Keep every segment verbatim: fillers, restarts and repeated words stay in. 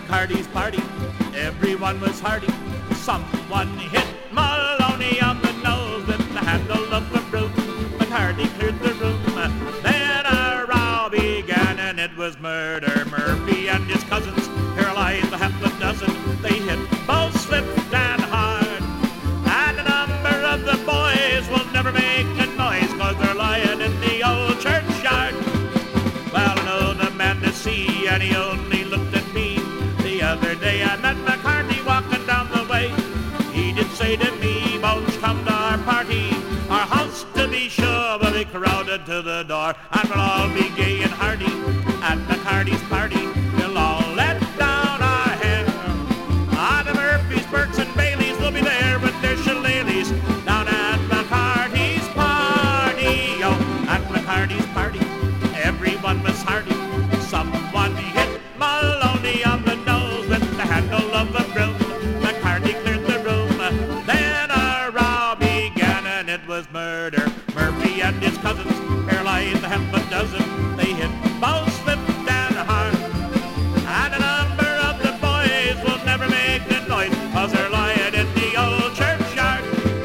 McCarty's party, everyone was hearty. Someone hit Maloney on the nose with the handle of the broom. McCarty cleared the room. Then a row began and it was murder. Murphy and his cousins paralyzed a half a dozen. They hit both swift and hard. And a number of the boys will never make a noise 'cause they're lying in the old churchyard. Well, I know the man to see and he only looked at me. The other day I met McCarty walking down the way. He did say to me, "Bones, come to our party. Our house to be sure will be crowded to the door, and we'll all be gay and hearty at McCarty's party. We'll all let down our hair. Ah, the Murphys, Burks and Baileys will be there with their shillelaghs down at McCarty's party." Oh, at McCarty's party, everyone was hearty. Someone hit Maloney on the nose with the handle of a broom. McCarty cleared the room. Then a row began and it was murder. Murphy and his cousins paralyzed a half a dozen. They hit both swift and hard. And a number of the boys will never make a noise 'cause they're lying in the old churchyard.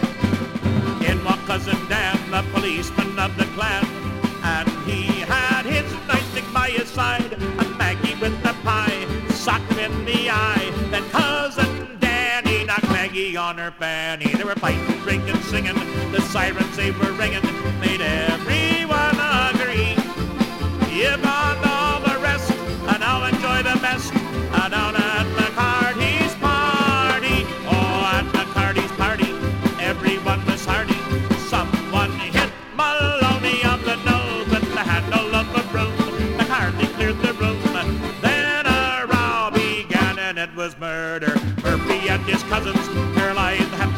In walked Cousin Dan, the policeman of the clan, and he had his nightstick by his side. And Maggie with the pie socked him in the eye. Then Cousin Danny knocked Maggie on her fanny. They were fighting, drinking, singing. The sirens they were ringing made everyone agree. You've gone all the rest, and now enjoy the best. And down at McCarty's party, oh, at McCarty's party, everyone was hearty. Someone hit Maloney on the nose with the handle of a broom. McCarty cleared the room. Then a row began and it was murder. Murphy and his cousins paralyzed the